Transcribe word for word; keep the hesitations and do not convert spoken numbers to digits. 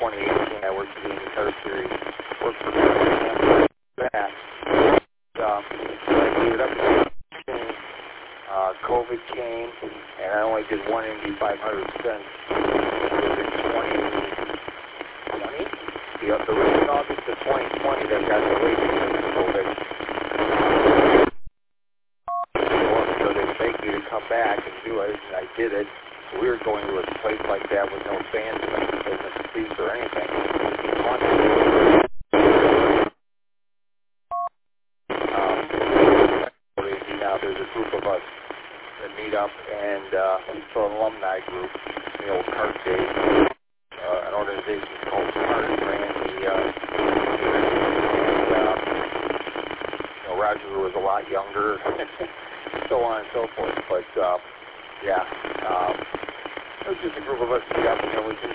twenty eighteen, I worked for the IndyCar Series, worked for that. Um, I gave it up to uh, COVID came, and I only did one Indy five hundred since. It was in twenty twenty? The, the recent August of twenty twenty that got delayed because of COVID. So they begged me to come back and do it, and I did it. We were going to a place like that with no fans in the seats or anything. Um, now there's a group of us that meet up, and uh, it's an alumni group, the old kart days. Uh, an organization called Smart ran the, uh, and, uh, you know, Roger was a lot younger, so on and so forth. But, uh, yeah, um, it was just a group of us meet up, and we do